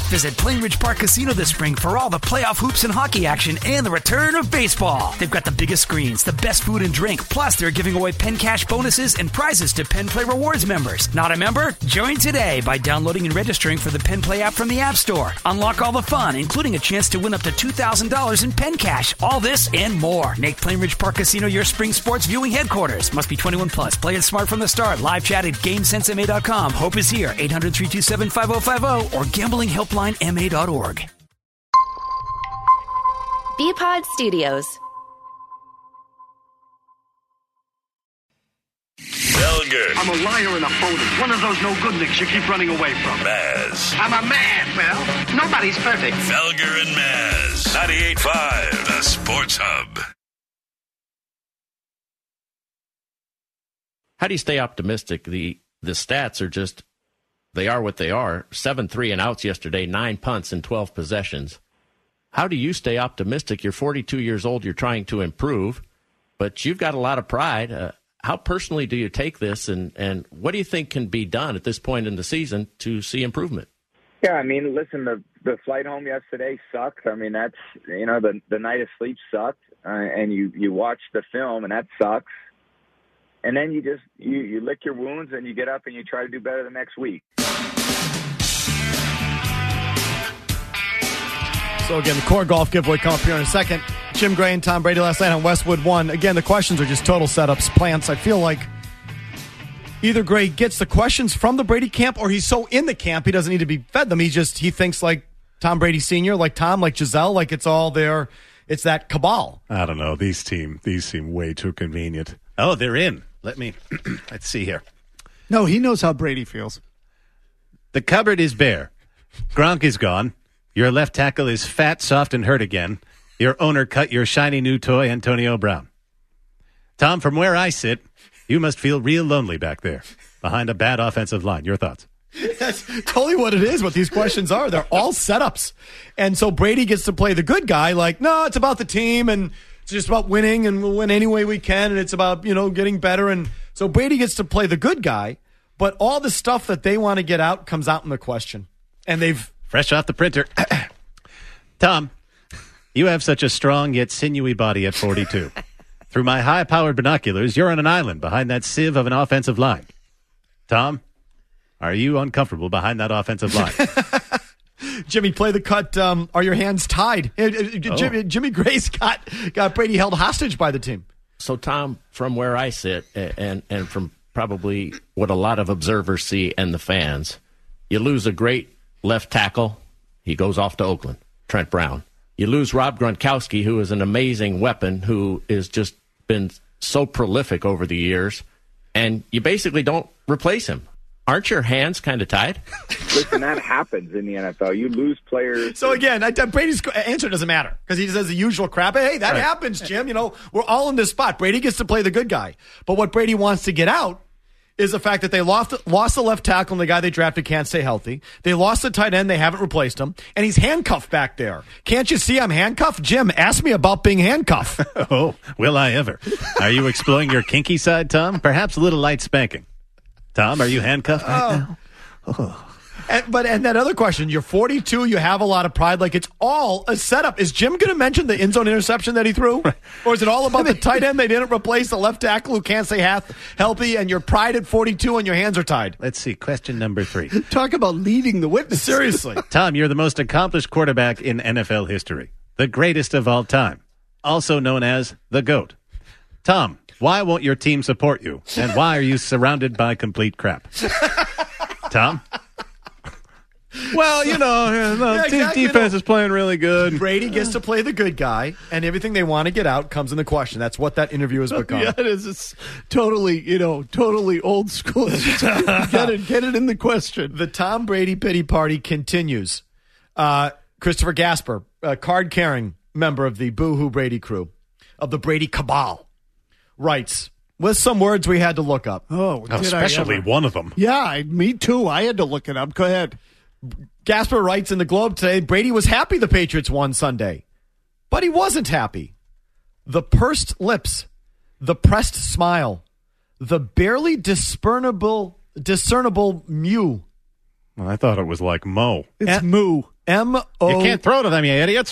Visit Plainridge Park Casino this spring for all the playoff hoops and hockey action and the return of baseball. They've got the biggest screens, the best food and drink, plus they're giving away Penn Cash bonuses and prizes to Penn Play Rewards members. Not a member? Join today by downloading and registering for the Penn Play app from the App Store. Unlock all the fun, including a chance to win up to $2,000 in Penn Cash. All this and more. Make Plainridge Park Casino your spring sports viewing headquarters. Must be 21 plus. Play it smart from the start. Live chat at GameSenseMA.com. Hope is here. 800-327-5050 or gamblinghelplinema.org. BPod Studios. Felger. I'm a liar and a phony. One of those no good nicks you keep running away from. Maz. I'm a man. Well, nobody's perfect. Felger and Maz. 98.5, the Sports Hub. How do you stay optimistic? The stats are just, they are what they are. 7 3 and outs yesterday, 9 punts in 12 possessions. How do you stay optimistic? You're 42 years old. You're trying to improve, but you've got a lot of pride. How personally do you take this, and what do you think can be done at this point in the season to see improvement? Yeah, I mean, listen, the flight home yesterday sucked. I mean, that's, the night of sleep sucked, and you watch the film, and that sucks. And then you just you lick your wounds and you get up and you try to do better the next week. So again, the Core Golf giveaway coming up here in a second. Jim Gray and Tom Brady last night on Westwood 1. Again, the questions are just total setups, plants. I feel like either Gray gets the questions from the Brady camp or he's so in the camp he doesn't need to be fed them. He thinks like Tom Brady Sr., like Tom, like Giselle, like it's all there. It's that cabal. I don't know. These seem way too convenient. Oh, they're in. Let's see here. No, he knows how Brady feels. The cupboard is bare. Gronk is gone. Your left tackle is fat, soft, and hurt again. Your owner cut your shiny new toy, Antonio Brown. Tom, from where I sit, you must feel real lonely back there behind a bad offensive line. Your thoughts? That's totally what it is, what these questions are. They're all setups. And so Brady gets to play the good guy like, no, it's about the team and it's just about winning and we'll win any way we can and it's about, getting better. And so Brady gets to play the good guy, but all the stuff that they want to get out comes out in the question. And they've... Fresh off the printer. Tom, you have such a strong yet sinewy body at 42. Through my high-powered binoculars, you're on an island behind that sieve of an offensive line. Tom, are you uncomfortable behind that offensive line? Jimmy, play the cut. Are your hands tied? Jimmy Gray's got Brady held hostage by the team. So, Tom, from where I sit and from probably what a lot of observers see and the fans, you lose a great left tackle. He goes off to Oakland, Trent Brown. You lose Rob Gronkowski, who is an amazing weapon, who has just been so prolific over the years, and you basically don't replace him. Aren't your hands kind of tied? Listen, that happens in the NFL. You lose players. So again, Brady's answer doesn't matter because he says the usual crap. Hey, that happens, Jim. We're all in this spot. Brady gets to play the good guy. But what Brady wants to get out is the fact that they lost the left tackle and the guy they drafted can't stay healthy. They lost the tight end. They haven't replaced him. And he's handcuffed back there. Can't you see I'm handcuffed? Jim, ask me about being handcuffed. Oh, will I ever? Are you exploring your kinky side, Tom? Perhaps a little light spanking. Tom, are you handcuffed right now? Oh. And that other question, you're 42, you have a lot of pride, like it's all a setup. Is Jim going to mention the end zone interception that he threw? Or is it all about the tight end they didn't replace, the left tackle who can't stay healthy, and your pride at 42 and your hands are tied? Let's see, question number 3. Talk about leading the witness. Seriously. Tom, you're the most accomplished quarterback in NFL history. The greatest of all time. Also known as the GOAT. Tom, why won't your team support you? And why are you surrounded by complete crap? Tom? Well, the defense is playing really good. Brady gets to play the good guy, and everything they want to get out comes in the question. That's what that interview has become. Yeah, it is. It's totally old school. Get it in the question. The Tom Brady pity party continues. Christopher Gasper, a card-carrying member of the Boo-Hoo Brady crew, of the Brady cabal, writes, with some words we had to look up. Oh, especially one of them. Yeah, me too. I had to look it up. Go ahead. Gasper writes in the Globe today, Brady was happy the Patriots won Sunday, but he wasn't happy. The pursed lips, the pressed smile, the barely discernible mew. Well, I thought it was like Mo. It's moo. M-O. You can't throw to them, you idiots.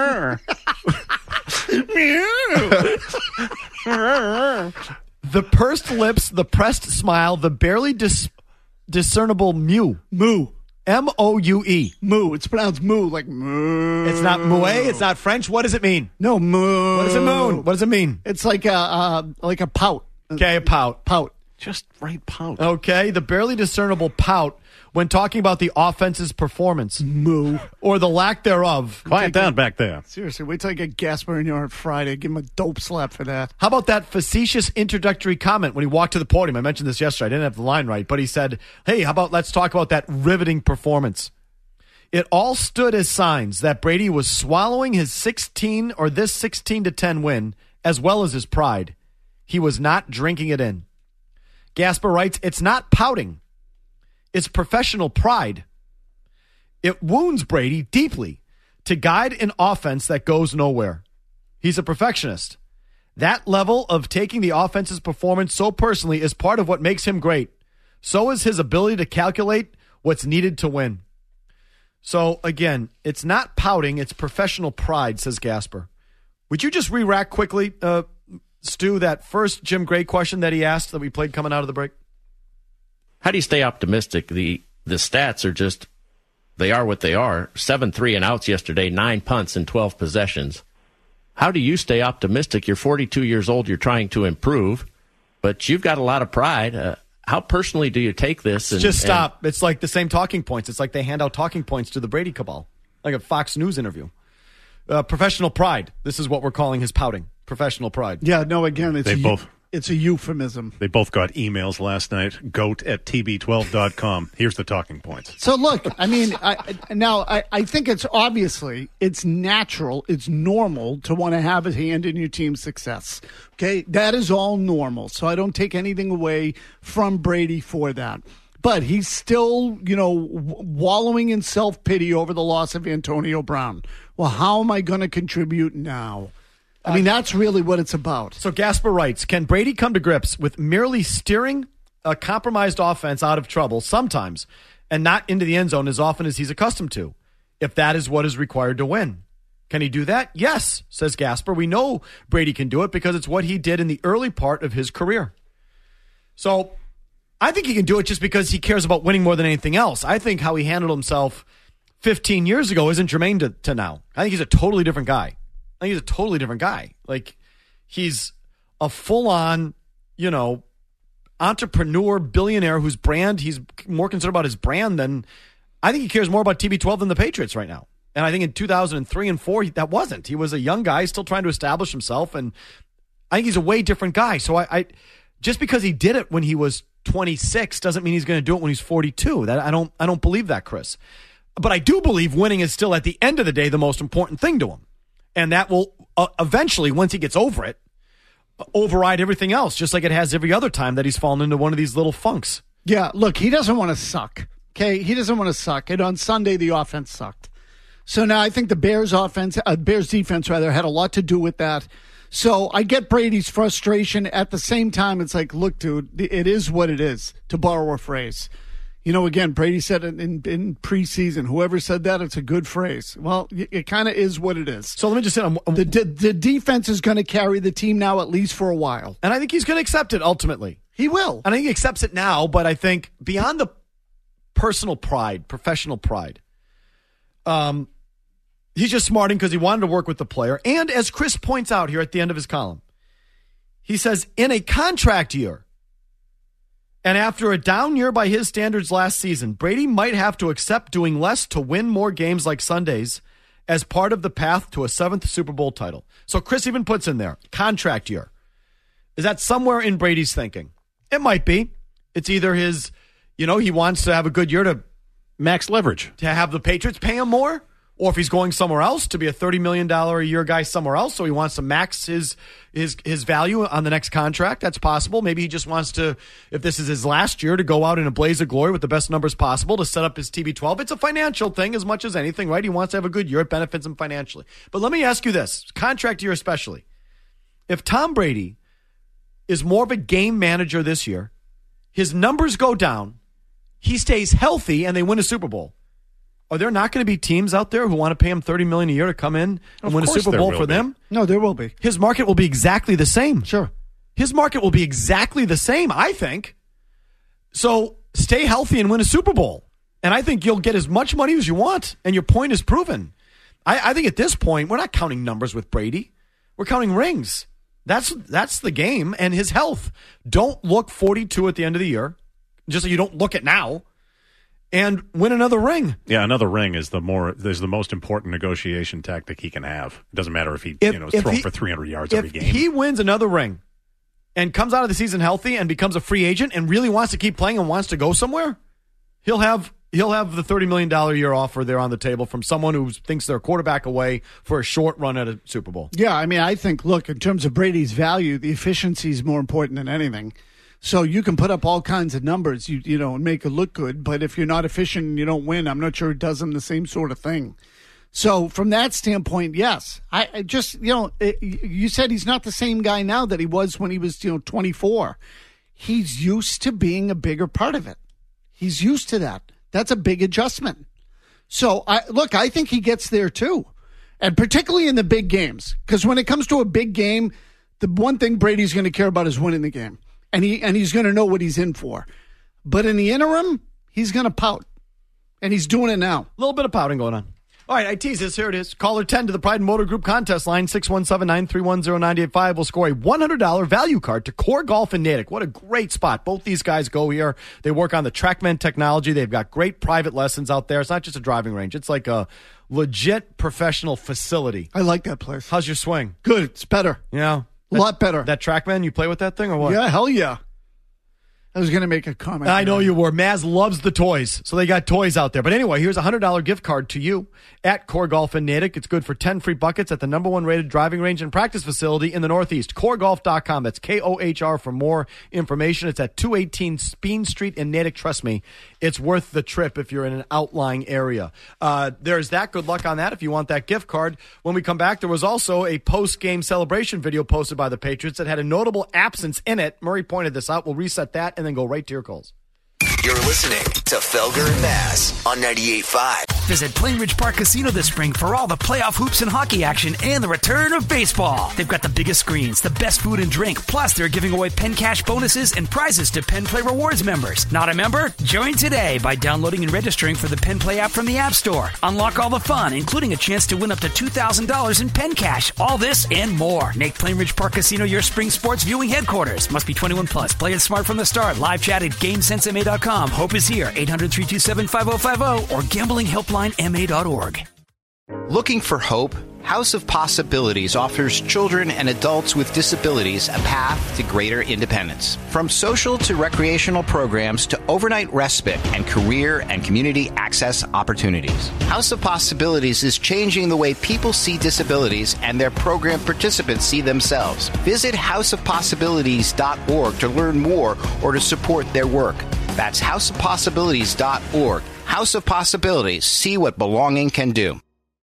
The pursed lips, the pressed smile, the barely discernible mew. Moo. M-O-U-E. Moo. It's pronounced moo, like moo. It's not muet. It's not French. What does it mean? No, moo. What does it mean? What does it mean? It's like a pout. Okay, a pout. Pout. Just right pout. Okay, the barely discernible pout when talking about the offense's performance. Moo. Or the lack thereof. Quiet down back there. Seriously, wait till I get Gasper in here on Friday. Give him a dope slap for that. How about that facetious introductory comment when he walked to the podium? I mentioned this yesterday. I didn't have the line right, but he said, hey, how about let's talk about that riveting performance. It all stood as signs that Brady was swallowing his 16-10 win as well as his pride. He was not drinking it in. Gasper writes, it's not pouting. It's professional pride. It wounds Brady deeply to guide an offense that goes nowhere. He's a perfectionist. That level of taking the offense's performance so personally is part of what makes him great. So is his ability to calculate what's needed to win. So, again, it's not pouting, it's professional pride, says Gasper. Would you just re-rack quickly, Stu, that first Jim Gray question that he asked that we played coming out of the break? How do you stay optimistic? The stats are just, they are what they are. 7 3 and outs yesterday, 9 punts and 12 possessions. How do you stay optimistic? You're 42 years old, you're trying to improve, but you've got a lot of pride. How personally do you take this? Just stop. It's like the same talking points. It's like they hand out talking points to the Brady cabal, like a Fox News interview. Professional pride. This is what we're calling his pouting. Professional pride. Yeah, no, again, it's a euphemism. They both got emails last night. goat@tb12.com. Here's the talking points. So look, I mean, I think it's natural, it's normal to want to have a hand in your team's success. Okay, that is all normal. So I don't take anything away from Brady for that. But he's still, wallowing in self-pity over the loss of Antonio Brown. Well, how am I going to contribute now? I mean, that's really what it's about. So Gasper writes, can Brady come to grips with merely steering a compromised offense out of trouble sometimes and not into the end zone as often as he's accustomed to, if that is what is required to win? Can he do that? Yes, says Gasper. We know Brady can do it because it's what he did in the early part of his career. So I think he can do it just because he cares about winning more than anything else. I think how he handled himself 15 years ago isn't germane to now. I think he's a totally different guy. Like, he's a full-on, entrepreneur, billionaire whose brand, he's more concerned about his brand than, I think he cares more about TB12 than the Patriots right now. And I think in 2003 and 4, that wasn't. He was a young guy still trying to establish himself, and I think he's a way different guy. So I just because he did it when he was 26 doesn't mean he's going to do it when he's 42. That I don't believe that, Chris. But I do believe winning is still, at the end of the day, the most important thing to him. And that will eventually, once he gets over it, override everything else, just like it has every other time that he's fallen into one of these little funks. Yeah, look, he doesn't want to suck. Okay, he doesn't want to suck. And on Sunday, the offense sucked. So now I think the Bears defense had a lot to do with that. So I get Brady's frustration. At the same time, it's like, look, dude, it is what it is, to borrow a phrase. Again, Brady said it in preseason. Whoever said that, it's a good phrase. Well, it kind of is what it is. So let me just say, the defense is going to carry the team now, at least for a while. And I think he's going to accept it ultimately. He will. And I think he accepts it now, but I think beyond the personal pride, professional pride, he's just smarting because he wanted to work with the player. And as Chris points out here at the end of his column, he says, in a contract year, and after a down year by his standards last season, Brady might have to accept doing less to win more games like Sundays as part of the path to a 7th Super Bowl title. So Chris even puts in there, contract year. Is that somewhere in Brady's thinking? It might be. It's either his, he wants to have a good year to max leverage, to have the Patriots pay him more, or if he's going somewhere else to be a $30 million a year guy somewhere else, so he wants to max his value on the next contract. That's possible. Maybe he just wants to, if this is his last year, to go out in a blaze of glory with the best numbers possible to set up his TB12. It's a financial thing as much as anything, right? He wants to have a good year. It benefits him financially. But let me ask you this, contract year especially. If Tom Brady is more of a game manager this year, his numbers go down, he stays healthy and they win a Super Bowl, are there not going to be teams out there who want to pay him $30 million a year to come in and win a Super Bowl for them? No, there will be. His market will be exactly the same. Sure. His market will be exactly the same, I think. So stay healthy and win a Super Bowl. And I think you'll get as much money as you want, and your point is proven. I think at this point, we're not counting numbers with Brady. We're counting rings. That's the game, and his health. Don't look 42 at the end of the year, just so you don't look at now, and win another ring. Yeah, another ring is the most important negotiation tactic he can have. It doesn't matter if he is thrown for 300 yards every game. If he wins another ring and comes out of the season healthy and becomes a free agent and really wants to keep playing and wants to go somewhere, he'll have the $30 million a year offer there on the table from someone who thinks they're a quarterback away for a short run at a Super Bowl. Yeah, I mean, I think, look, in terms of Brady's value, the efficiency is more important than anything. So you can put up all kinds of numbers, and make it look good, but if you're not efficient and you don't win, I'm not sure it does them the same sort of thing. So from that standpoint, yes. I just, you said he's not the same guy now that he was when he was, 24. He's used to being a bigger part of it. He's used to that. That's a big adjustment. So, I think he gets there too. And particularly in the big games. Because when it comes to a big game, the one thing Brady's going to care about is winning the game. And he's going to know what he's in for. But in the interim, he's going to pout. And he's doing it now. A little bit of pouting going on. All right, I tease this. Here it is. Caller 10 to the Pride Motor Group contest line, 617-931-0985. Will score a $100 value card to Core Golf in Natick. What a great spot. Both these guys go here. They work on the TrackMan technology. They've got great private lessons out there. It's not just a driving range. It's like a legit professional facility. I like that place. How's your swing? Good. It's better. Yeah. A lot better. That TrackMan, you play with that thing or what? Yeah, hell yeah. I was going to make a comment. I know you were. Maz loves the toys, so they got toys out there. But anyway, here's a $100 gift card to you at Core Golf in Natick. It's good for 10 free buckets at the #1 rated driving range and practice facility in the Northeast. CoreGolf.com. That's KOHR for more information. It's at 218 Speen Street in Natick. Trust me, it's worth the trip if you're in an outlying area. There's that. Good luck on that if you want that gift card. When we come back, there was also a post-game celebration video posted by the Patriots that had a notable absence in it. Murray pointed this out. We'll reset that and then go right to your calls. You're listening to Felger and Bass on 98.5. Visit Plainridge Park Casino this spring for all the playoff hoops and hockey action and the return of baseball. They've got the biggest screens, the best food and drink, plus they're giving away Penn Cash bonuses and prizes to Penn Play Rewards members. Not a member? Join today by downloading and registering for the Penn Play app from the App Store. Unlock all the fun, including a chance to win up to $2,000 in Penn Cash. All this and more. Make Plainridge Park Casino your spring sports viewing headquarters. Must be 21 plus. Play it smart from the start. Live chat at GameSenseMA.com. Hope is here. 800-327-5050 or gamblinghelplinema.org. Looking for hope? House of Possibilities offers children and adults with disabilities a path to greater independence. From social to recreational programs to overnight respite and career and community access opportunities. House of Possibilities is changing the way people see disabilities and their program participants see themselves. Visit houseofpossibilities.org to learn more or to support their work. That's houseofpossibilities.org. House of Possibilities. See what belonging can do.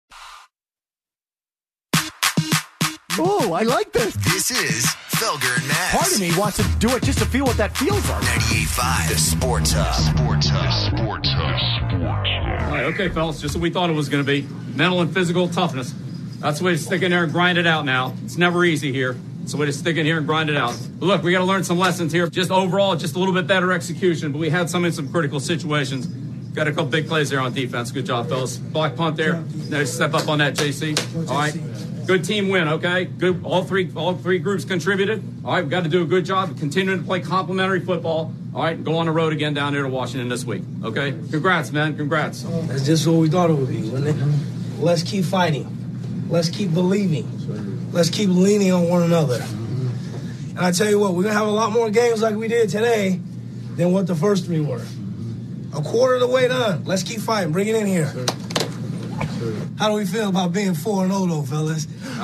Oh, I like this. This is Felger and Mass. Part of me wants to do it just to feel what that feels like. 98.5, the Sports Hub. Sports Hub. All right, okay, fellas, just what we thought it was going to be. Mental and physical toughness. That's the way to stick in there and grind it out now. It's never easy here. It's the way to stick in here and grind it out. But look, we got to learn some lessons here. Just overall, just a little bit better execution, but we had some in some critical situations. Got a couple big plays there on defense. Good job, fellas. Block punt there. Now step up on that, JC. All right. Good team win, okay? Good. All three groups contributed. All right, we've got to do a good job of continuing to play complementary football. All right, go on the road again down there to Washington this week, okay? Congrats, man. Congrats. That's just what we thought it would be, wasn't it? Let's keep fighting. Let's keep believing. Let's keep leaning on one another. And I tell you what, we're going to have a lot more games like we did today than what the first three were. A quarter of the way done. Let's keep fighting. Bring it in here. How do we feel about being 4-0, though, fellas?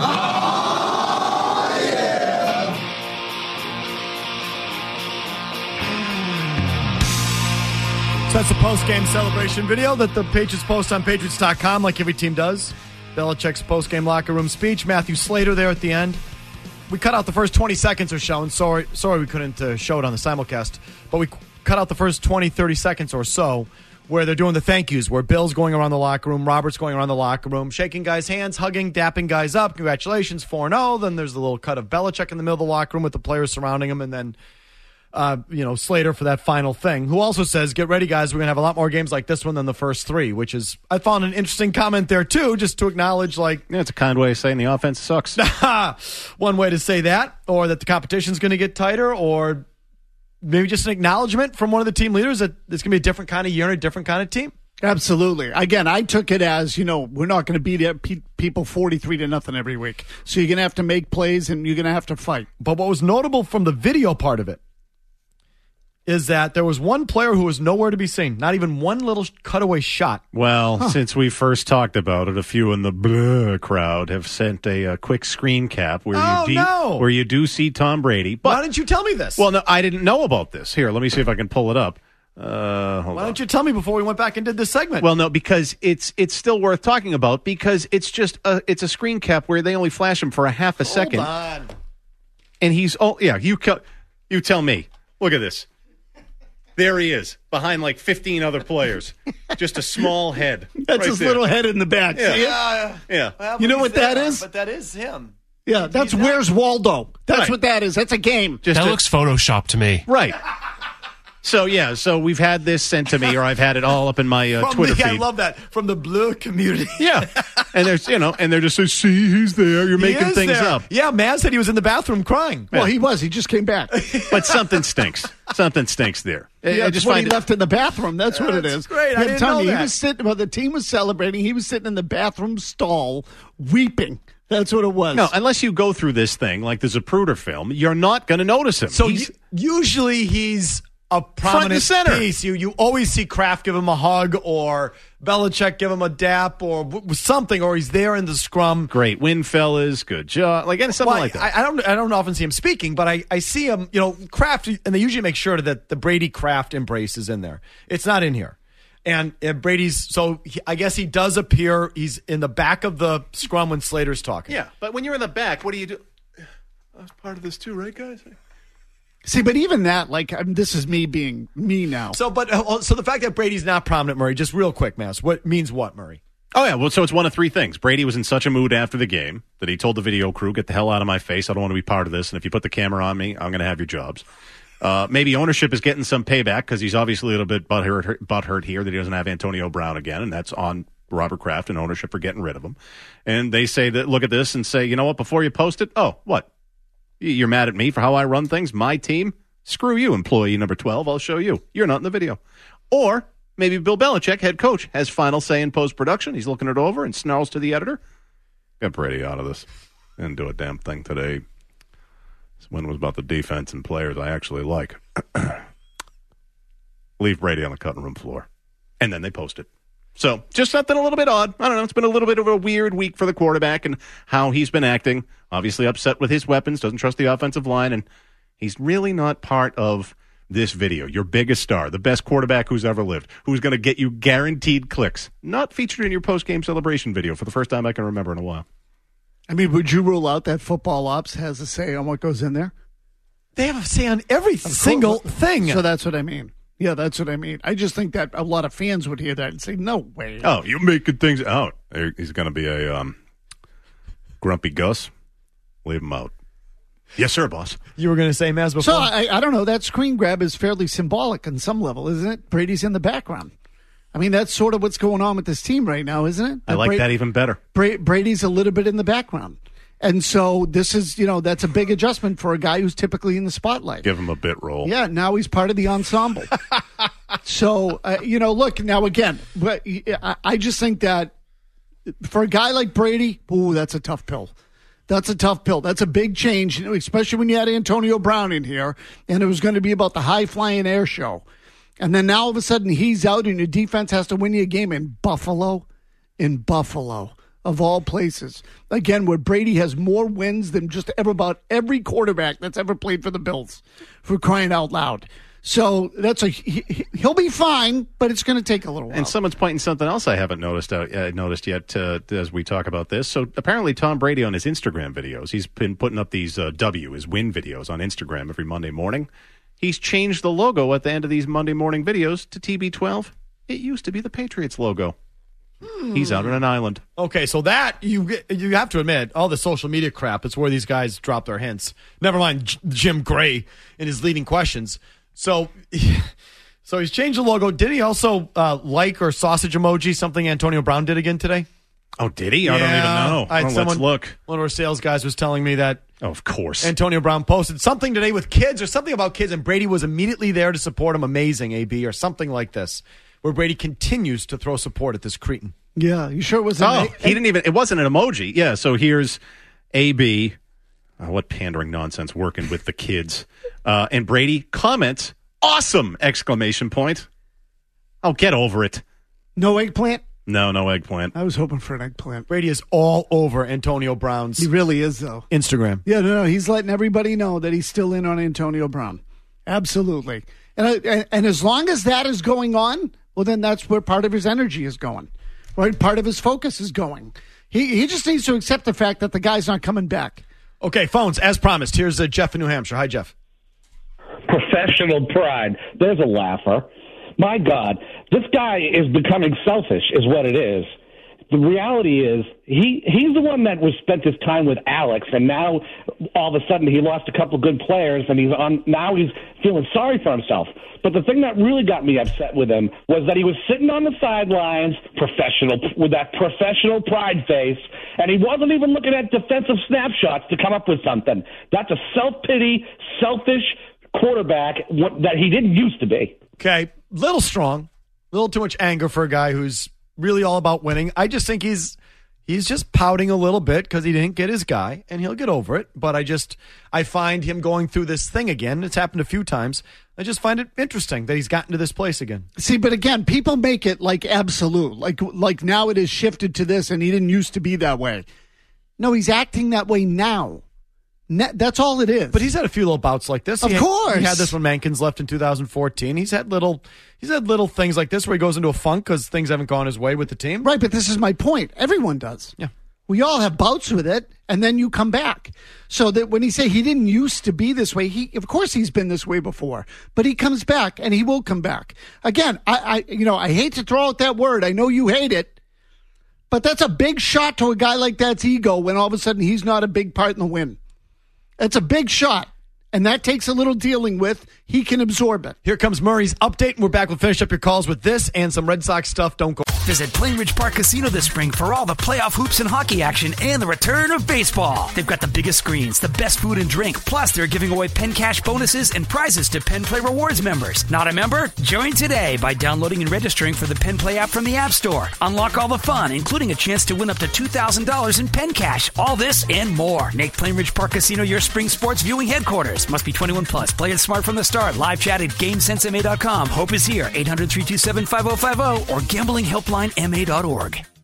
Oh, yeah! So that's the post-game celebration video that the Patriots post on Patriots.com like every team does. Belichick's post-game locker room speech. Matthew Slater there at the end. We cut out the first 20 seconds or so, and sorry we couldn't show it on the simulcast. But cut out the first 20, 30 seconds or so where they're doing the thank yous, where Bill's going around the locker room, Robert's going around the locker room, shaking guys' hands, hugging, dapping guys up. Congratulations, 4-0. Then there's the little cut of Belichick in the middle of the locker room with the players surrounding him, and then Slater for that final thing, who also says, get ready, guys. We're going to have a lot more games like this one than the first three, which is, I found an interesting comment there, too, just to acknowledge, it's a kind way of saying the offense sucks. One way to say that, or that the competition's going to get tighter, or maybe just an acknowledgement from one of the team leaders that it's going to be a different kind of year and a different kind of team. Absolutely. Again, I took it as, we're not going to beat people 43-0 every week. So you're going to have to make plays and you're going to have to fight. But what was notable from the video part of it is that there was one player who was nowhere to be seen. Not even one little cutaway shot. Well, since we first talked about it, a few in the blah crowd have sent a quick screen cap where where you do see Tom Brady. But, why didn't you tell me this? Well, no, I didn't know about this. Here, let me see if I can pull it up. Why don't you tell me before we went back and did this segment? Well, no, because it's still worth talking about, because it's just it's a screen cap where they only flash him for a half a second. Hold on. And he's you tell me. Look at this. There he is, behind like 15 other players. Just a small head. That's right his there. little head in the back. Yeah. Yeah. You know what that is? But that is him. Yeah, that's Where's Waldo. That's what that is. That's a game. That looks Photoshop to me. Right. So we've had this sent to me, or I've had it all up in my Twitter feed. I love that, from the blue community. Yeah, and there's and they're just saying, see, he's there. You're making things up. Yeah, Maz said he was in the bathroom crying. Well, he was. He just came back. But something stinks. Something stinks there. Yeah, that's what he left in the bathroom. That's what it is. Great. I didn't know that. He was sitting. Well, the team was celebrating. He was sitting in the bathroom stall, weeping. That's what it was. No, unless you go through this thing like the Zapruder film, you're not going to notice him. So usually he's a prominent center piece. You always see Kraft give him a hug, or Belichick give him a dap, or something, or he's there in the scrum. Great win, fellas. Good job. Something like that. I don't often see him speaking, but I see him. Kraft, and they usually make sure that the Brady Kraft embrace is in there. It's not in here. And Brady's, I guess he does appear. He's in the back of the scrum when Slater's talking. Yeah, but when you're in the back, what do you do? I was part of this too, right, guys? See, but even that, this is me being me now. So the fact that Brady's not prominent, Murray, just real quick, Mass, what means what, Murray? Oh, yeah, well, so it's one of three things. Brady was in such a mood after the game that he told the video crew, get the hell out of my face. I don't want to be part of this, and if you put the camera on me, I'm going to have your jobs. Maybe ownership is getting some payback because he's obviously a little bit butthurt here that he doesn't have Antonio Brown again, and that's on Robert Kraft and ownership for getting rid of him. And they say that, look at this and say, you know what, before you post it, what? You're mad at me for how I run things? My team? Screw you, employee number 12. I'll show you. You're not in the video. Or maybe Bill Belichick, head coach, has final say in post-production. He's looking it over and snarls to the editor. Got Brady out of this. Didn't do a damn thing today. This one was about the defense and players I actually like. Leave Brady on the cutting room floor. And then they post it. So just something a little bit odd. I don't know. It's been a little bit of a weird week for the quarterback and how he's been acting. Obviously upset with his weapons, doesn't trust the offensive line, and he's really not part of this video. Your biggest star, the best quarterback who's ever lived, who's going to get you guaranteed clicks. Not featured in your post-game celebration video for the first time I can remember in a while. I mean, would you rule out that Football Ops has a say on what goes in there? They have a say on every single thing. So that's what I mean. Yeah, that's what I mean. I just think that a lot of fans would hear that and say, no way. Oh, you're making things out. He's going to be a grumpy Gus. Leave him out. Yes, sir, boss. You were going to say, Maz, before? So I don't know. That screen grab is fairly symbolic on some level, isn't it? Brady's in the background. I mean, that's sort of what's going on with this team right now, isn't it? I like that even better. Brady's a little bit in the background. And so this is, that's a big adjustment for a guy who's typically in the spotlight. Give him a bit role. Yeah, now he's part of the ensemble. So, look, now again, I just think that for a guy like Brady, that's a tough pill. That's a tough pill. That's a big change, especially when you had Antonio Brown in here, and it was going to be about the high-flying air show. And then now all of a sudden he's out and your defense has to win you a game in Buffalo, of all places. Again, where Brady has more wins than just about every quarterback that's ever played for the Bills, for crying out loud. So he'll be fine, but it's going to take a little while. And someone's pointing something else I haven't noticed yet as we talk about this. So apparently Tom Brady on his Instagram videos, he's been putting up these his win videos on Instagram every Monday morning. he's changed the logo at the end of these Monday morning videos to TB12. It used to be the Patriots logo. He's out on an island. Okay, so that you have to admit, all the social media crap, it's where these guys drop their hints. Never mind Jim Gray in his leading questions. So he's changed the logo. Did he also like or sausage emoji something Antonio Brown did again today? Oh, did he? I don't even know. Let's look. One of our sales guys was telling me that. Oh, of course. Antonio Brown posted something today with kids or something about kids, and Brady was immediately there to support him. Amazing, AB, or something like this, where Brady continues to throw support at this cretin. Yeah, you sure it was? It wasn't an emoji. Yeah, so here's AB. What pandering nonsense working with the kids. And Brady comments, awesome! Exclamation point. Oh, get over it. No eggplant? No eggplant. I was hoping for an eggplant. Brady is all over Antonio Brown's. He really is, though. Instagram. Yeah, no, he's letting everybody know that he's still in on Antonio Brown. Absolutely. And as long as that is going on, well, then that's where part of his energy is going. Right? Part of his focus is going. He just needs to accept the fact that the guy's not coming back. Okay, phones, as promised. Here's Jeff in New Hampshire. Hi, Jeff. Professional pride. There's a laugher. My God, this guy is becoming selfish is what it is. The reality is he's the one that spent his time with Alex, and now all of a sudden he lost a couple good players, and now he's feeling sorry for himself. But the thing that really got me upset with him was that he was sitting on the sidelines, with that professional pride face, and he wasn't even looking at defensive snapshots to come up with something. That's a self-pity, selfish quarterback that he didn't used to be. Okay, little strong, little too much anger for a guy who's really all about winning. I just think he's just pouting a little bit because he didn't get his guy, and he'll get over it. But I find him going through this thing again. It's happened a few times. I just find it interesting that he's gotten to this place again. See, but again, people make it like absolute, like now it has shifted to this, and he didn't used to be that way. No, he's acting that way now. That's all it is. But he's had a few little bouts like this. Of course. He had this when Mankins left in 2014. He's had little things like this where he goes into a funk because things haven't gone his way with the team. Right, but this is my point. Everyone does. Yeah. We all have bouts with it, and then you come back. So that when he say he didn't used to be this way, of course he's been this way before. But he comes back, and he will come back. Again, I hate to throw out that word. I know you hate it. But that's a big shot to a guy like that's ego when all of a sudden he's not a big part in the win. It's a big shot, and that takes a little dealing with. He can absorb it. Here comes Murray's update, and we're back. We'll finish up your calls with this and some Red Sox stuff. Don't go. Visit Plainridge Park Casino this spring for all the playoff hoops and hockey action and the return of baseball. They've got the biggest screens, the best food and drink, plus they're giving away Penn Cash bonuses and prizes to Penn Play Rewards members. Not a member? Join today by downloading and registering for the Penn Play app from the App Store. Unlock all the fun, including a chance to win up to $2,000 in Penn Cash. All this and more. Make Plainridge Park Casino your spring sports viewing headquarters. Must be 21 plus. Play it smart from the start. Live chat at GameSenseMA.com. Hope is here. 800-327-5050 or GamblingHelplineMA.org.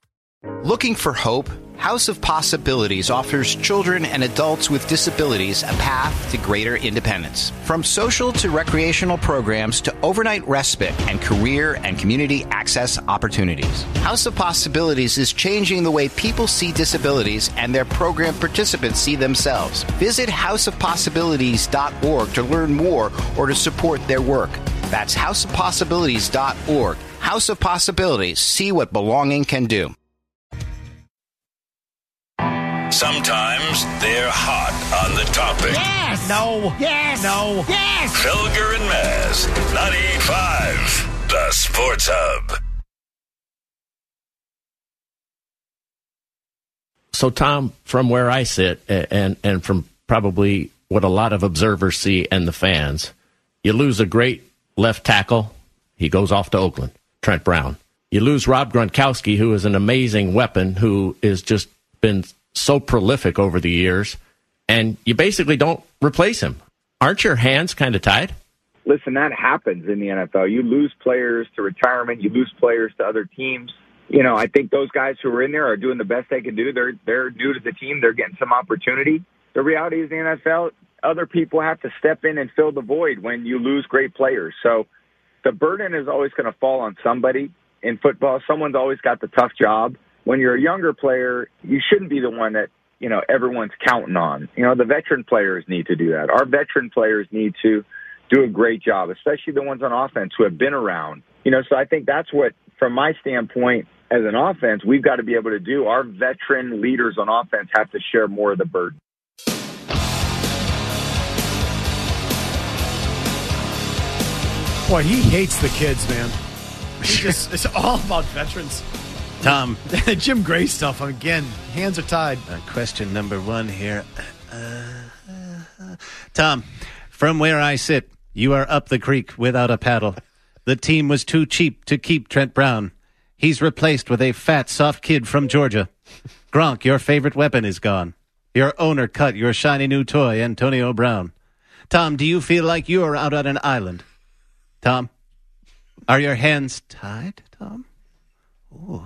Looking for hope? House of Possibilities offers children and adults with disabilities a path to greater independence. From social to recreational programs to overnight respite and career and community access opportunities. House of Possibilities is changing the way people see disabilities and their program participants see themselves. Visit houseofpossibilities.org to learn more or to support their work. That's houseofpossibilities.org. House of Possibilities. See what belonging can do. Sometimes they're hot on the topic. Yes! No. Yes! No. Yes! Felger and Maz, 98.5, the Sports Hub. So, Tom, from where I sit, and from probably what a lot of observers see and the fans, you lose a great left tackle, he goes off to Oakland, Trent Brown. You lose Rob Gronkowski, who is an amazing weapon, who is just been so prolific over the years, and you basically don't replace him. Aren't your hands kind of tied? Listen, that happens in the NFL. You lose players to retirement. You lose players to other teams. You know, I think those guys who are in there are doing the best they can do. They're new to the team. They're getting some opportunity. The reality is the NFL, other people have to step in and fill the void when you lose great players. So the burden is always going to fall on somebody in football. Someone's always got the tough job. When you're a younger player, you shouldn't be the one that, you know, everyone's counting on. You know, the veteran players need to do that. Our veteran players need to do a great job, especially the ones on offense who have been around. So I think that's what, from my standpoint, as an offense, we've got to be able to do. Our veteran leaders on offense have to share more of the burden. Boy, he hates the kids, man. It's all about veterans. Tom. Jim Gray stuff, again, hands are tied. Question number 1 here. Tom, from where I sit, you are up the creek without a paddle. The team was too cheap to keep Trent Brown. He's replaced with a fat, soft kid from Georgia. Gronk, your favorite weapon, is gone. Your owner cut your shiny new toy, Antonio Brown. Tom, do you feel like you are out on an island? Tom, are your hands tied, Tom? Ooh.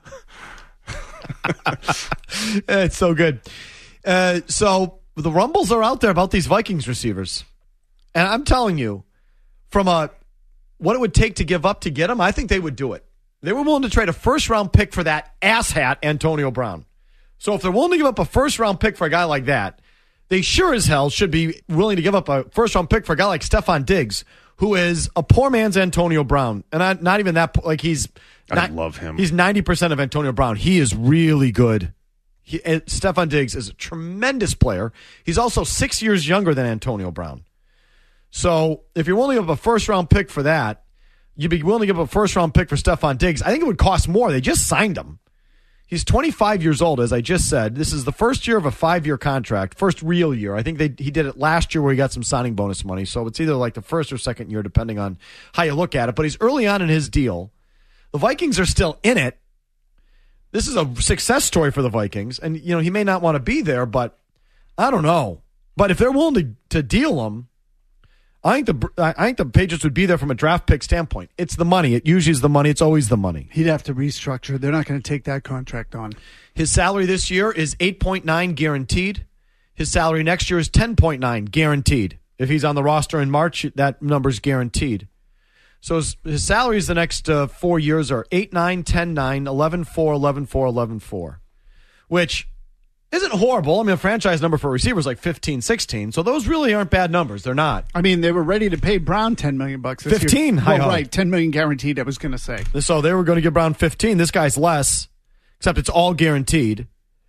It's so good. So the rumbles are out there about these Vikings receivers. And I'm telling you, from what it would take to give up to get them, I think they would do it. They were willing to trade a first-round pick for that asshat, Antonio Brown. So if they're willing to give up a first-round pick for a guy like that, they sure as hell should be willing to give up a first-round pick for a guy like Stephon Diggs, who is a poor man's Antonio Brown. And not even that, like I love him. He's 90% of Antonio Brown. He is really good. Stephon Diggs is a tremendous player. He's also 6 years younger than Antonio Brown. So if you're willing to give up a first-round pick for that, you'd be willing to give up a first-round pick for Stephon Diggs. I think it would cost more. They just signed him. He's 25 years old, as I just said. This is the first year of a 5-year contract, first real year. I think he did it last year where he got some signing bonus money. So it's either like the first or second year, depending on how you look at it. But he's early on in his deal. The Vikings are still in it. This is a success story for the Vikings. And, he may not want to be there, but I don't know. But if they're willing to deal him, I think the Patriots would be there from a draft pick standpoint. It's the money. It usually is the money. It's always the money. He'd have to restructure. They're not going to take that contract on. His salary this year is $8.9 guaranteed. His salary next year is $10.9 guaranteed. If he's on the roster in March, that number's guaranteed. So his salaries the next 4 years are 8-9, 10-9, 11-4, 11-4, 11-4, which isn't horrible. I mean, a franchise number for receivers like 15, 16. So those really aren't bad numbers. They're not. I mean, they were ready to pay Brown $10 million this 15, year. Well, right, $10 million guaranteed. I was going to say. So they were going to give Brown 15. This guy's less, except it's all guaranteed.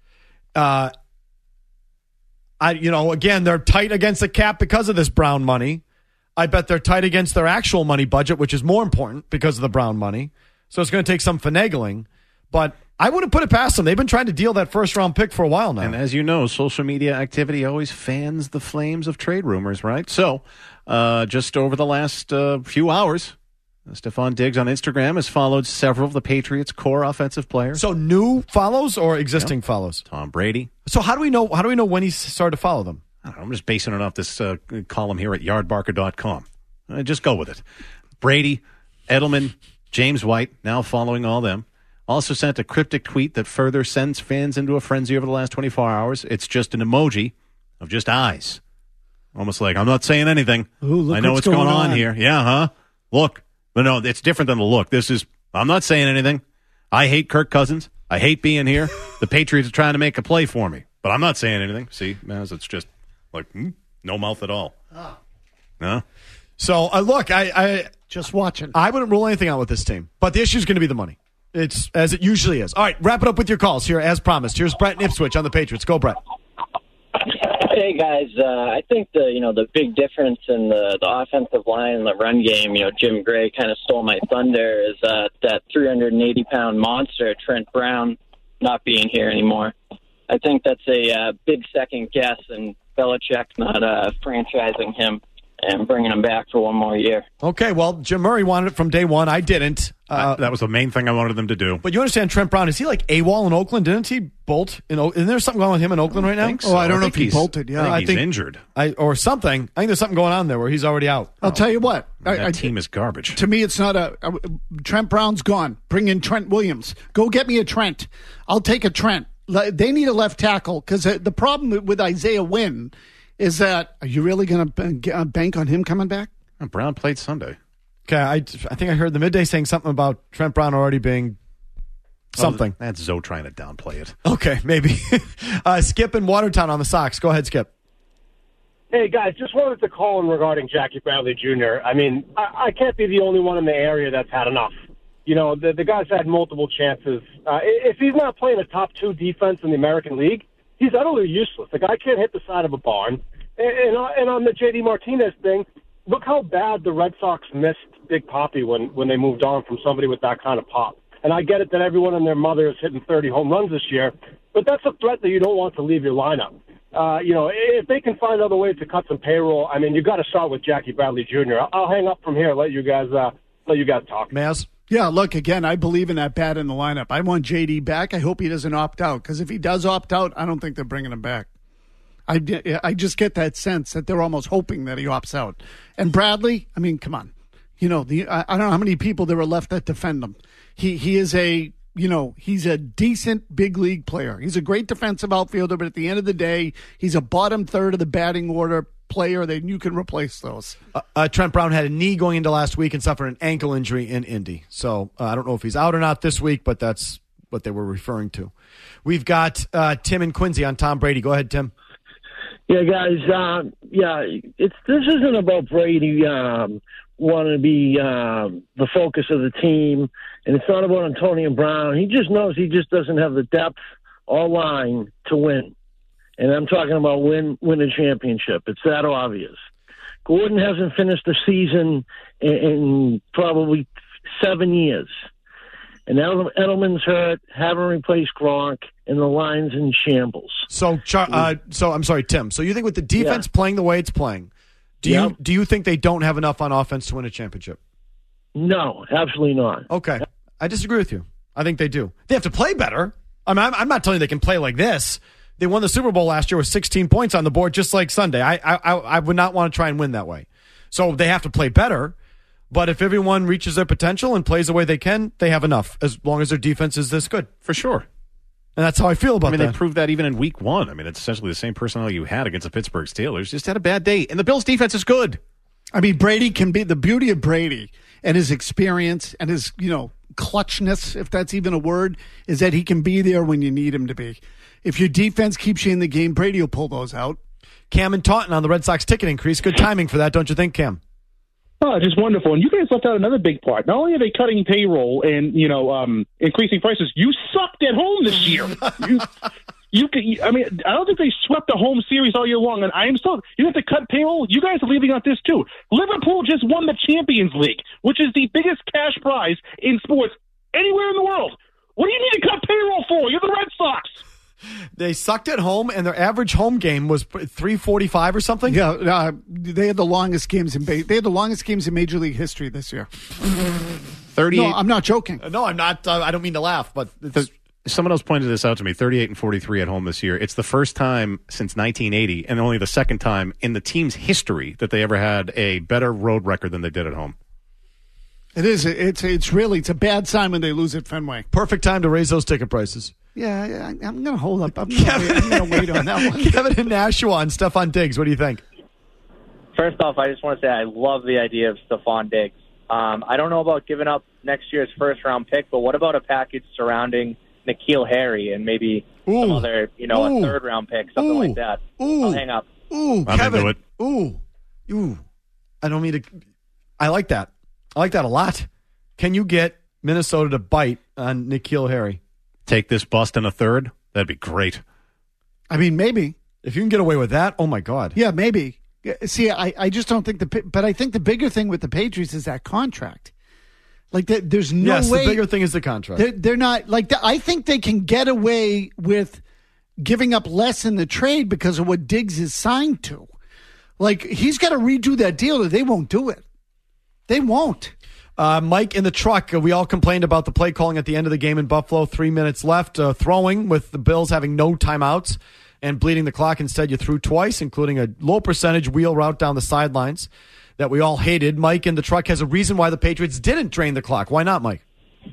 Again, they're tight against the cap because of this Brown money. I bet they're tight against their actual money budget, which is more important because of the Brown money. So it's going to take some finagling, but I wouldn't put it past them. They've been trying to deal that first-round pick for a while now. And as you know, social media activity always fans the flames of trade rumors, right? So just over the last few hours, Stephon Diggs on Instagram has followed several of the Patriots' core offensive players. So new follows or existing follows? Tom Brady. So how do we know when he started to follow them? I don't know, I'm just basing it off this column here at yardbarker.com. Just go with it. Brady, Edelman, James White, now following all them. Also sent a cryptic tweet that further sends fans into a frenzy over the last 24 hours. It's just an emoji of just eyes. Almost like, I'm not saying anything. Ooh, I know what's going on here. Yeah, huh? Look. But no, it's different than the look. This is, I'm not saying anything. I hate Kirk Cousins. I hate being here. The Patriots are trying to make a play for me. But I'm not saying anything. See, Maz, it's just like, no mouth at all. Oh. No? So, look, I just watching. I wouldn't rule anything out with this team. But the issue is going to be the money. It's as it usually is. All right, wrap it up with your calls here as promised. Here's Brett in Ipswich on the Patriots. Go, Brett. Hey guys, I think the big difference in the offensive line and the run game, Jim Gray kind of stole my thunder, is that 380-pound monster Trent Brown not being here anymore. I think that's a big second guess, and Belichick not franchising him and bringing him back for one more year. Okay, well, Jim Murray wanted it from day one. I didn't. That was the main thing I wanted them to do. But you understand Trent Brown, is he like AWOL in Oakland? Didn't he bolt? Isn't there something going on with him in Oakland right now? So. Oh, I don't know if he bolted. Yeah, I think he's injured. Or something. I think there's something going on there where he's already out. I'll tell you what. That team is garbage. To me, it's not Trent Brown's gone. Bring in Trent Williams. Go get me a Trent. I'll take a Trent. They need a left tackle because the problem with Isaiah Wynn is that, are you really going to bank on him coming back? Brown played Sunday. Okay, I think I heard the midday saying something about Trent Brown already being something. That's Zoe trying to downplay it. Okay, maybe. Skip in Watertown on the Sox. Go ahead, Skip. Hey, guys, just wanted to call in regarding Jackie Bradley Jr. I mean, I can't be the only one in the area that's had enough. You know, the guy's had multiple chances. If he's not playing a top 2 defense in the American League, he's utterly useless. The guy can't hit the side of a barn. And on the J.D. Martinez thing, look how bad the Red Sox missed Big Papi when they moved on from somebody with that kind of pop. And I get it that everyone and their mother is hitting 30 home runs this year, but that's a threat that you don't want to leave your lineup. You know, if they can find other ways to cut some payroll, I mean, you got to start with Jackie Bradley Jr. I'll hang up from here. Let you guys talk. Maz? Yeah, look, again, I believe in that bat in the lineup. I want JD back. I hope he doesn't opt out, because if he does opt out, I don't think they're bringing him back. I just get that sense that they're almost hoping that he opts out. And Bradley, I mean, come on. You know, I don't know how many people there are left that defend him. He is he's a decent big league player. He's a great defensive outfielder, but at the end of the day, he's a bottom third of the batting order player. That you can replace those. Trent Brown had a knee going into last week and suffered an ankle injury in Indy. So I don't know if he's out or not this week, but that's what they were referring to. We've got Tim and Quincy on Tom Brady. Go ahead, Tim. Yeah, guys. This isn't about Brady wanting to be the focus of the team, and it's not about Antonio Brown. He just knows he just doesn't have the depth or line to win. And I'm talking about win a championship. It's that obvious. Gordon hasn't finished the season in probably 7 years. And Edelman's hurt, haven't replaced Gronk, and the line's in shambles. So I'm sorry, Tim. So you think with the defense playing the way it's playing, do you think they don't have enough on offense to win a championship? No, absolutely not. Okay. I disagree with you. I think they do. They have to play better. I mean, I'm not telling you they can play like this. They won the Super Bowl last year with 16 points on the board, just like Sunday. I would not want to try and win that way. So they have to play better. But if everyone reaches their potential and plays the way they can, they have enough, as long as their defense is this good. For sure. And that's how I feel about that. I mean, they proved that even in week 1. I mean, it's essentially the same personnel you had against the Pittsburgh Steelers. Just had a bad day. And the Bills' defense is good. I mean, Brady can be the beauty of Brady and his experience and his, clutchness, if that's even a word, is that he can be there when you need him to be. If your defense keeps you in the game, Brady will pull those out. Cam and Taunton on the Red Sox ticket increase. Good timing for that, don't you think, Cam? Oh, just wonderful. And you guys left out another big part. Not only are they cutting payroll and, increasing prices, you sucked at home this year. I don't think they swept the home series all year long. And I am still, you have to cut payroll. You guys are leaving out this too. Liverpool just won the Champions League, which is the biggest cash prize in sports anywhere in the world. What do you need to cut payroll for? You're the Red Sox. They sucked at home, and their average home game was 345 or something. Yeah, they had the longest games in Major League history this year. 38. No, I'm not joking. No, I'm not. I don't mean to laugh, but someone else pointed this out to me. 38 and 43 at home this year. It's the first time since 1980, and only the second time in the team's history that they ever had a better road record than they did at home. It is. It's a bad sign when they lose at Fenway. Perfect time to raise those ticket prices. Yeah, I'm going to hold up. I'm going to wait on that one. Kevin in Nashua and Stephon Diggs. What do you think? First off, I just want to say I love the idea of Stephon Diggs. I don't know about giving up next year's first-round pick, but what about a package surrounding N'Keal Harry and maybe some other, a third-round pick, something like that? I'll hang up. Kevin. I don't mean to. I like that. I like that a lot. Can you get Minnesota to bite on N'Keal Harry? Take this bust in a third? That'd be great. I mean, maybe. If you can get away with that, oh my God. Yeah, maybe. See, I just don't think but I think the bigger thing with the Patriots is that contract. Like, there's no way. Yes, the bigger thing is the contract. They're not, I think they can get away with giving up less in the trade because of what Diggs is signed to. Like, he's got to redo that deal or they won't do it. They won't. Mike in the truck, we all complained about the play calling at the end of the game in Buffalo. 3 minutes left, throwing with the Bills having no timeouts and bleeding the clock. Instead, you threw twice, including a low percentage wheel route down the sidelines that we all hated. Mike in the truck has a reason why the Patriots didn't drain the clock. Why not, Mike?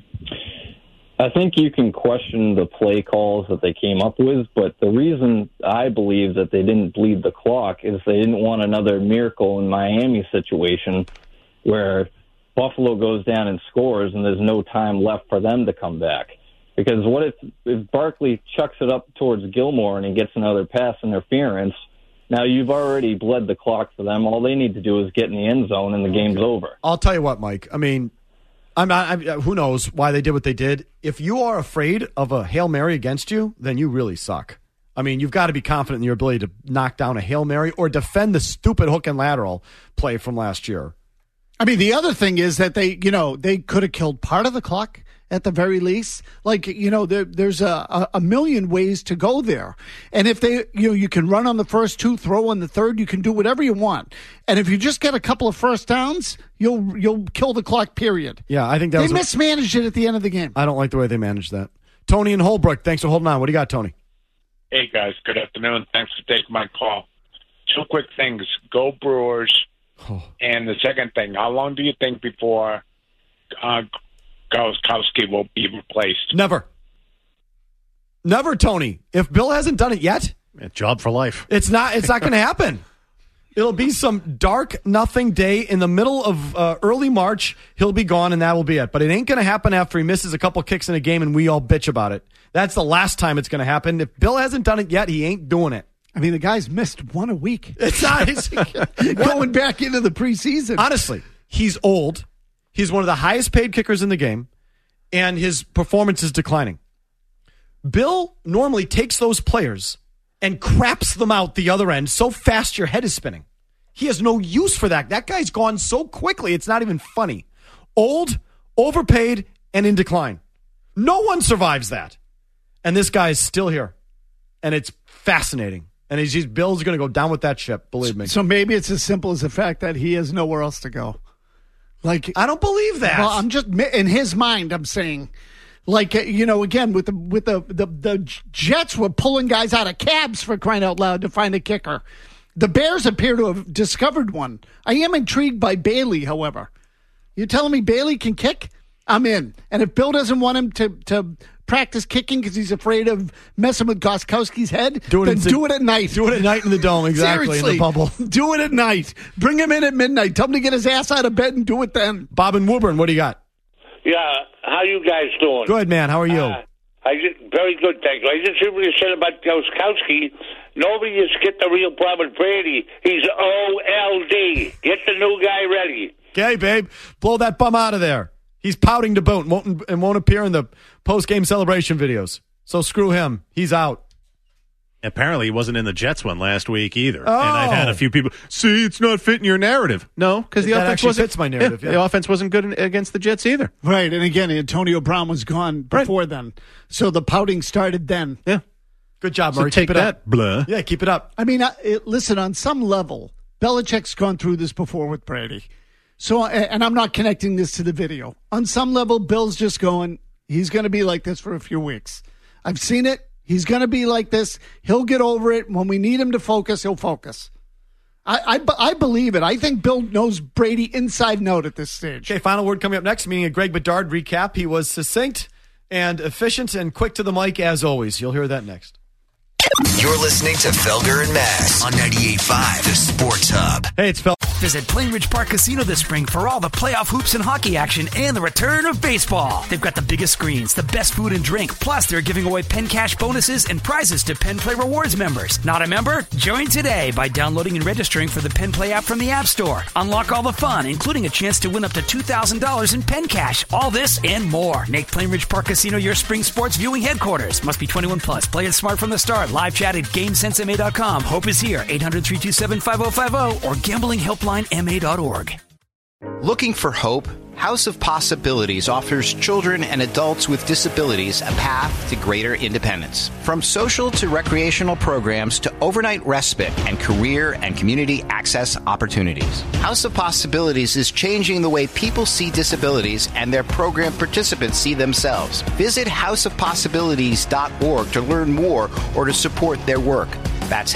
I think you can question the play calls that they came up with, but the reason I believe that they didn't bleed the clock is they didn't want another Miracle in Miami situation where Buffalo goes down and scores and there's no time left for them to come back. Because what if Barkley chucks it up towards Gilmore and he gets another pass interference, Now, you've already bled the clock for them. All they need to do is get in the end zone, and the game's over. I'll tell you what, Mike. I mean, who knows why they did what they did. If you are afraid of a Hail Mary against you, then you really suck. I mean, you've got to be confident in your ability to knock down a Hail Mary or defend the stupid hook and lateral play from last year. I mean, the other thing is that they could have killed part of the clock at the very least. Like, there's a million ways to go there. And if you can run on the first two, throw on the third, you can do whatever you want. And if you just get a couple of first downs, you'll kill the clock, period. Yeah, I think they mismanaged it at the end of the game. I don't like the way they managed that. Tony in Holbrook, thanks for holding on. What do you got, Tony? Hey, guys. Good afternoon. Thanks for taking my call. Two quick things. Go Brewers. Oh. And the second thing, how long do you think before Gostkowski will be replaced? Never, Tony. If Bill hasn't done it yet, job for life. It's not going to happen. It'll be some dark nothing day in the middle of early March. He'll be gone, and that will be it. But it ain't going to happen after he misses a couple kicks in a game, and we all bitch about it. That's the last time it's going to happen. If Bill hasn't done it yet, he ain't doing it. I mean, the guy's missed one a week. It's not going back into the preseason. Honestly, he's old. He's one of the highest paid kickers in the game, and his performance is declining. Bill normally takes those players and craps them out the other end so fast your head is spinning. He has no use for that. That guy's gone so quickly, it's not even funny. Old, overpaid, and in decline. No one survives that. And this guy is still here. And it's fascinating. And Bill's going to go down with that ship, believe me. So maybe it's as simple as the fact that he has nowhere else to go. Like, I don't believe that. Well, I'm just in his mind. I'm saying, like, again with the Jets were pulling guys out of cabs for crying out loud to find a kicker. The Bears appear to have discovered one. I am intrigued by Bailey, however. You're telling me Bailey can kick? I'm in. And if Bill doesn't want him to practice kicking because he's afraid of messing with Gostkowski's head, do it at night. Do it at night in the dome, exactly. Seriously, in the bubble. Do it at night. Bring him in at midnight. Tell him to get his ass out of bed and do it then. Bob and Woburn, what do you got? Yeah, how you guys doing? Good, man. How are you? Very good, thank you. I just heard what you said about Gostkowski. Nobody has get the real problem with Brady. He's OLD. Get the new guy ready. Okay, babe. Blow that bum out of there. He's pouting to boot and won't appear in the post-game celebration videos. So screw him. He's out. Apparently he wasn't in the Jets one last week either. Oh. And I've had a few people, see, it's not fitting your narrative. No, because the offense wasn't fits my narrative. The offense wasn't good against the Jets either. Right, and again, Antonio Brown was gone before then. So the pouting started then. Yeah. Good job, Murray. So take keep it that, up. blah. Yeah, keep it up. I mean, listen, on some level, Belichick's gone through this before with Brady. So, and I'm not connecting this to the video. On some level, Bill's just going, he's going to be like this for a few weeks. I've seen it. He's going to be like this. He'll get over it. When we need him to focus, he'll focus. I believe it. I think Bill knows Brady inside and out at this stage. Okay, final word coming up next, meaning a Greg Bedard recap. He was succinct and efficient and quick to the mic as always. You'll hear that next. You're listening to Felger and Mass on 98.5, the Sports Hub. Hey, it's Felger. Visit Plainridge Park Casino this spring for all the playoff hoops and hockey action and the return of baseball. They've got the biggest screens, the best food and drink, plus they're giving away Penn Cash bonuses and prizes to Penn Play Rewards members. Not a member? Join today by downloading and registering for the Penn Play app from the App Store. Unlock all the fun, including a chance to win up to $2,000 in Penn Cash. All this and more. Make Plainridge Park Casino your spring sports viewing headquarters. Must be 21 plus. Play it smart from the start. Live chat at GameSenseMA.com. Hope is here. 800-327-5050 or GamblingHelplineMA.org. Looking for hope? House of Possibilities offers children and adults with disabilities a path to greater independence. From social to recreational programs to overnight respite and career and community access opportunities. House of Possibilities is changing the way people see disabilities and their program participants see themselves. Visit houseofpossibilities.org to learn more or to support their work. That's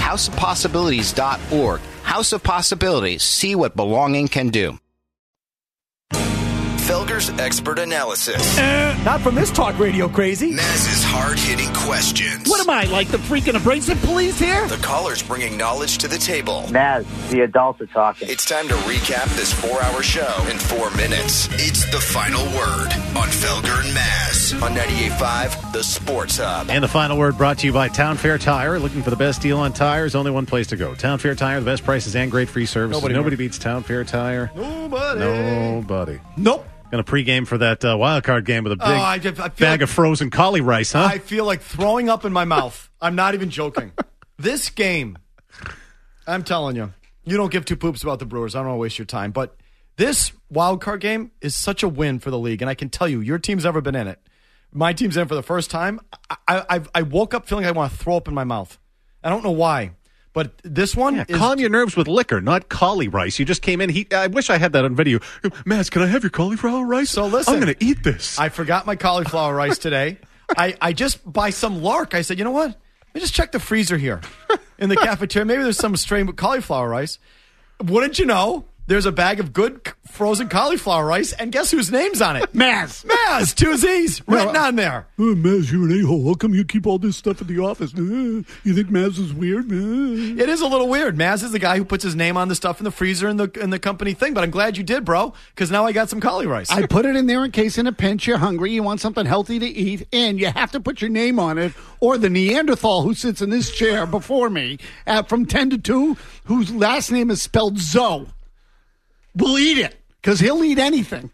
houseofpossibilities.org. House of Possibilities. See what belonging can do. Felger's expert analysis. Not from this talk radio crazy. Maz's hard-hitting questions. What am I, like the freaking abrasive police here? The callers bringing knowledge to the table. Maz, the adults are talking. It's time to recap this 4-hour show in 4 minutes. It's The Final Word on Felger and Maz on 98.5, The Sports Hub. And the final word brought to you by Town Fair Tire. Looking for the best deal on tires? Only one place to go. Town Fair Tire, the best prices and great free service. Nobody beats Town Fair Tire. Nobody. Nope. Going to pregame for that wild card game with a big bag of frozen cauli rice, huh? I feel like throwing up in my mouth. I'm not even joking. This game, I'm telling you, you don't give two poops about the Brewers. I don't want to waste your time. But this wild card game is such a win for the league. And I can tell you, your team's never been in it. My team's in it for the first time. I woke up feeling I want to throw up in my mouth. I don't know why. But this one is... Calm your nerves with liquor, not cauli rice. You just came in. I wish I had that on video. Maz, can I have your cauliflower rice? So listen. I'm going to eat this. I forgot my cauliflower rice today. I just, by some lark, I said, you know what? Let me just check the freezer here in the cafeteria. Maybe there's some stray cauliflower rice. Wouldn't you know? There's a bag of good frozen cauliflower rice, and guess whose name's on it? Maz. Maz, 2 Z's, written on there. Maz, you're an a-hole. How come you keep all this stuff at the office? You think Maz is weird? It is a little weird. Maz is the guy who puts his name on the stuff in the freezer in the company thing, but I'm glad you did, bro, because now I got some cauli rice. I put it in there in case in a pinch you're hungry, you want something healthy to eat, and you have to put your name on it, or the Neanderthal who sits in this chair before me from 10 to 2, whose last name is spelled Zoe. We'll eat it, because he'll eat anything.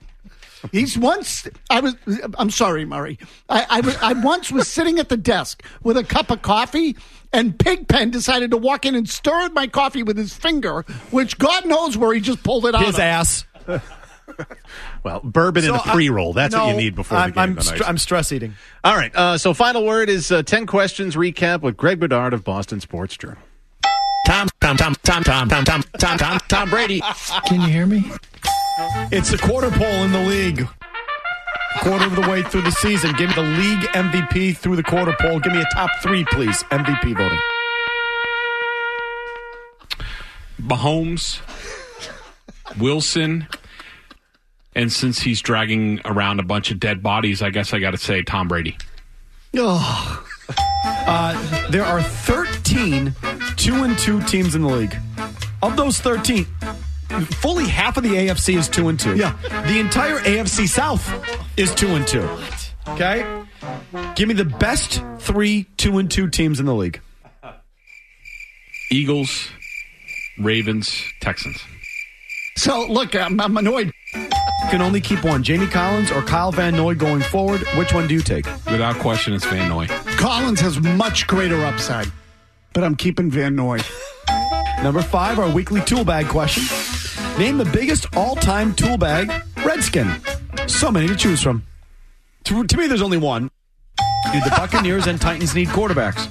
I'm sorry, Murray. I once was sitting at the desk with a cup of coffee, and Pigpen decided to walk in and stirred my coffee with his finger, which God knows where he just pulled it out his ass. Well, bourbon in a pre-roll. That's what you need before the game tonight. I'm stress eating. All right, so final word is 10 questions recap with Greg Bedard of Boston Sports Journal. Tom Brady. Can you hear me? It's the quarter poll in the league. Quarter of the way through the season. Give me the league MVP through the quarter poll. Give me a top 3, please. MVP voting. Mahomes, Wilson, and since he's dragging around a bunch of dead bodies, I guess I got to say Tom Brady. Oh. There are 13 2-2 teams in the league. Of those 13, fully half of the AFC is 2-2. Yeah. The entire AFC South is 2-2. What? Okay? Give me the best 3 2-2 teams in the league. Eagles, Ravens, Texans. So, look, I'm annoyed. You can only keep one. Jamie Collins or Kyle Van Noy going forward. Which one do you take? Without question, it's Van Noy. Collins has much greater upside, but I'm keeping Van Noy. Number 5, our weekly tool bag question. Name the biggest all-time tool bag Redskin. So many to choose from. To me, there's only one. Do the Buccaneers and Titans need quarterbacks?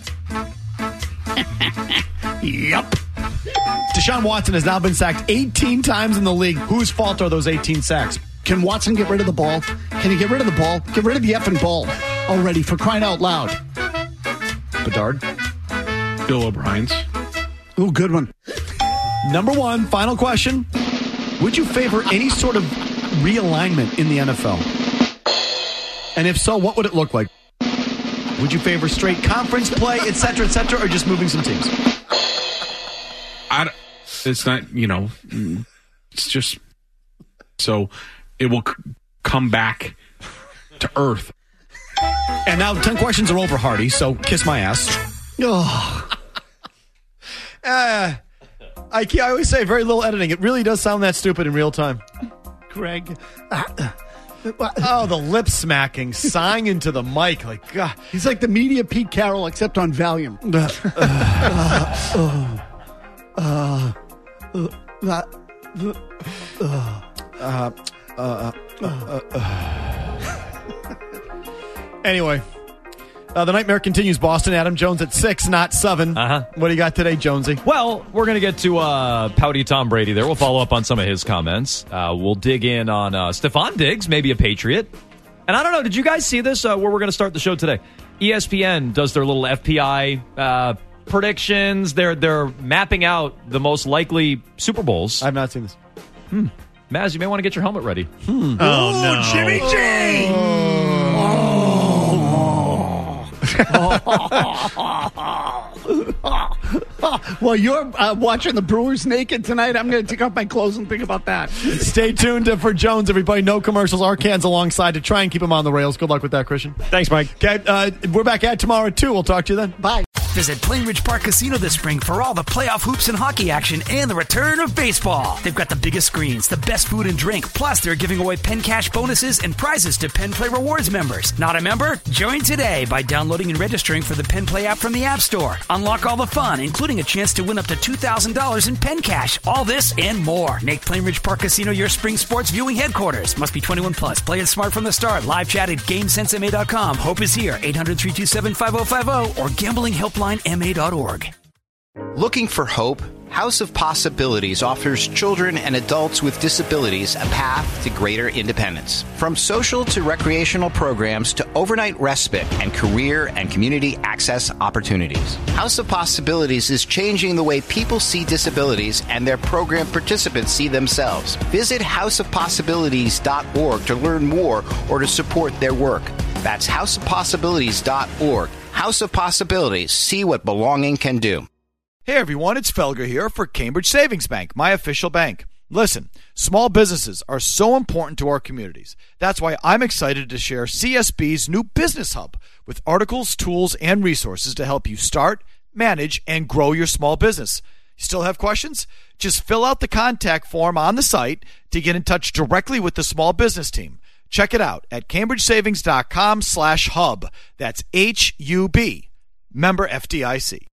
Yep. Deshaun Watson has now been sacked 18 times in the league. Whose fault are those 18 sacks? Can Watson get rid of the ball? Can he get rid of the ball? Get rid of the effing ball already, for crying out loud. Bedard. Bill O'Brien's. Ooh, good one. Number 1, final question. Would you favor any sort of realignment in the NFL? And if so, what would it look like? Would you favor straight conference play, et cetera, or just moving some teams? It's not, it's just so it will come back to earth. And now 10 questions are over, Hardy, so kiss my ass. Oh. I always say very little editing. It really does sound that stupid in real time. Greg. Oh, the lip smacking, sighing into the mic. Like, God. He's like the media Pete Carroll, except on Valium. Anyway, the nightmare continues. Boston, Adam Jones at 6, not 7. What do you got today, Jonesy? Well, we're going to get to pouty Tom Brady there. We'll follow up on some of his comments. We'll dig in on Stephon Diggs, maybe a Patriot. And I don't know, did you guys see this, where we're going to start the show today? ESPN does their little FPI predictions. They're mapping out the most likely Super Bowls. I've not seen this. Maz, you may want to get your helmet ready. Oh, no. Jimmy G! Well, you're watching the Brewers naked tonight. I'm going to take off my clothes and think about that. Stay tuned for Jones, everybody. No commercials. Our cans alongside to try and keep him on the rails. Good luck with that, Christian. Thanks, Mike. We're back at tomorrow at 2. We'll talk to you then. Bye. Visit Plain Ridge Park Casino this spring for all the playoff hoops and hockey action and the return of baseball. They've got the biggest screens, the best food and drink, plus they're giving away Penn Cash bonuses and prizes to Penn Play Rewards members. Not a member? Join today by downloading and registering for the Penn Play app from the App Store. Unlock all the fun, including a chance to win up to $2,000 in Penn Cash. All this and more. Make Plain Ridge Park Casino your spring sports viewing headquarters. Must be 21 plus. Play it smart from the start. Live chat at GameSenseMA.com. Hope is here. 800-327-5050 or GamblingHelplineMA.org. Looking for hope? House of Possibilities offers children and adults with disabilities a path to greater independence. From social to recreational programs to overnight respite and career and community access opportunities. House of Possibilities is changing the way people see disabilities and their program participants see themselves. Visit houseofpossibilities.org to learn more or to support their work. That's houseofpossibilities.org. House of Possibilities. See what belonging can do. Hey everyone, it's Felger here for Cambridge Savings Bank, my official bank. Listen, small businesses are so important to our communities. That's why I'm excited to share CSB's new Business Hub with articles, tools, and resources to help you start, manage, and grow your small business. You still have questions? Just fill out the contact form on the site to get in touch directly with the small business team. Check it out at cambridgesavings.com/hub. That's HUB. Member FDIC.